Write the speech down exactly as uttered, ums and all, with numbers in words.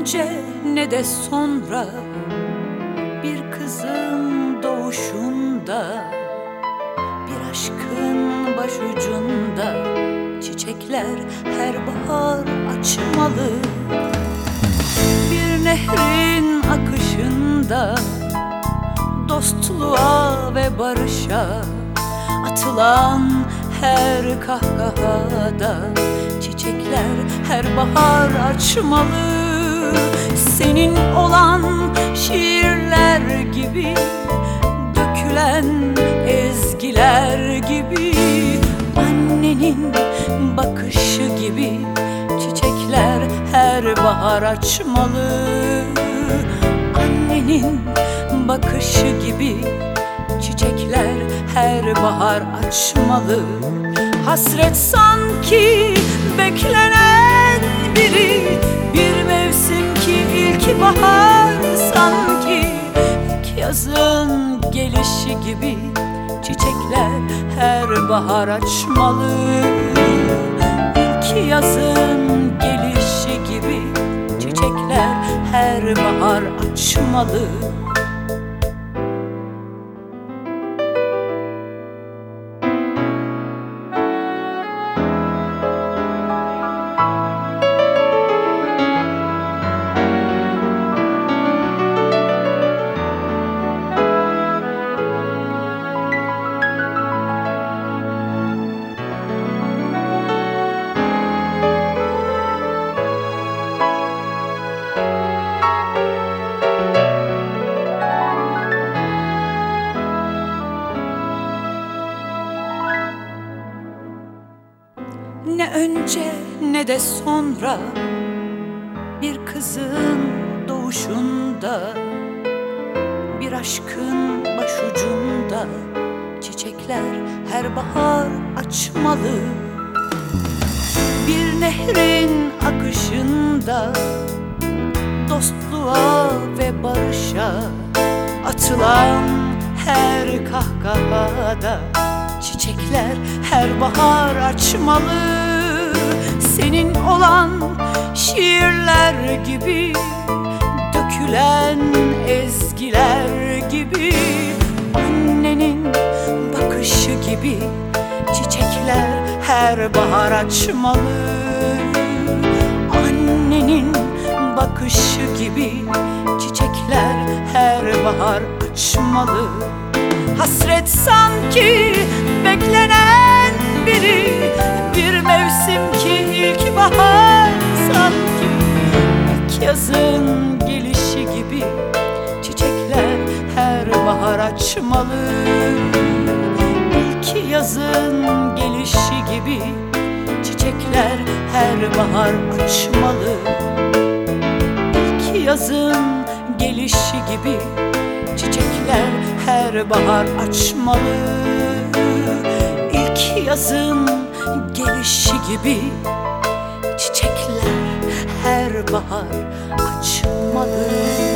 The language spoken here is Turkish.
önce ne de sonra bir kızın doğuşunda, bir aşkın başucunda çiçekler her bahar açmalı. Bir nehrin akışında dostluğa ve barışa atılan her kahkahada çiçekler her bahar açmalı. Senin olan şiirler gibi, dökülen ezgiler gibi, annenin bakışı gibi çiçekler her bahar açmalı. Annenin bakışı gibi çiçekler her bahar açmalı. Hasret sanki beklenen biri, bir mevsim ki ilk bahar, sanki ilk yazın gelişi gibi çiçekler her bahar açmalı. İlk yazın gelişi gibi çiçekler her bahar açmalı. Ne önce ne de sonra bir kızın doğuşunda, bir aşkın başucunda çiçekler her bahar açmalı. Bir nehrin akışında dostluğa ve barışa atılan her kahkahada çiçekler her bahar açmalı. Senin olan şiirler gibi, dökülen ezgiler gibi, annenin bakışı gibi çiçekler her bahar açmalı. Annenin bakışı gibi çiçekler her bahar açmalı. Hasret sanki beklenen biri, bir mevsim ki ilk bahar, sanki ilk yazın gelişi gibi çiçekler her bahar açmalı. İlk yazın gelişi gibi çiçekler her bahar açmalı. İlk yazın gelişi gibi çiçekler her bahar açmalı. İlk yazın gelişi gibi çiçekler her bahar açmalı.